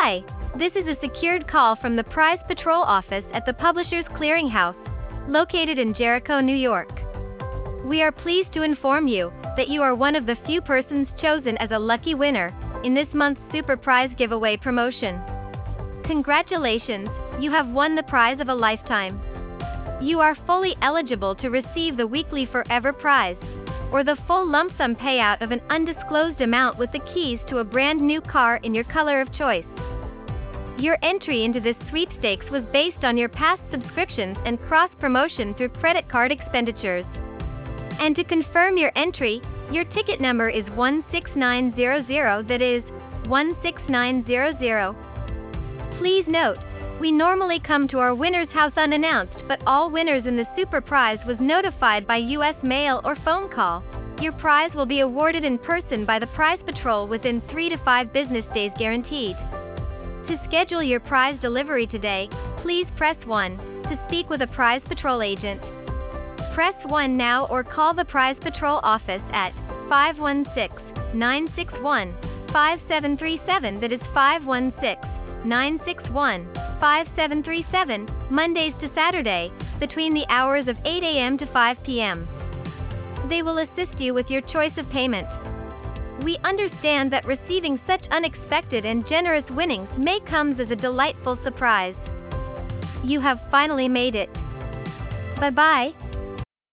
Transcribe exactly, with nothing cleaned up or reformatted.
Hi, this is a secured call from the Prize Patrol office at the Publishers Clearinghouse, located in Jericho, New York. We are pleased to inform you that you are one of the few persons chosen as a lucky winner in this month's Super Prize giveaway promotion. Congratulations, you have won the prize of a lifetime. You are fully eligible to receive the weekly Forever Prize, or the full lump sum payout of an undisclosed amount with the keys to a brand new car in your color of choice. Your entry into this sweepstakes was based on your past subscriptions and cross-promotion through credit card expenditures. And to confirm your entry, your ticket number is one six nine zero zero, that is, one six nine zero zero. Please note, we normally come to our winner's house unannounced, but all winners in the Super Prize was notified by U S mail or phone call. Your prize will be awarded in person by the Prize Patrol within three to five business days guaranteed. To schedule your prize delivery today, please press one to speak with a Prize Patrol agent. Press one now or call the Prize Patrol office at five one six, nine six one, five seven three seven, that is five one six, nine six one, five seven three seven, Mondays to Saturday, between the hours of eight A M to five P M They will assist you with your choice of payment. We understand that receiving such unexpected and generous winnings may come as a delightful surprise. You have finally made it. Bye-bye.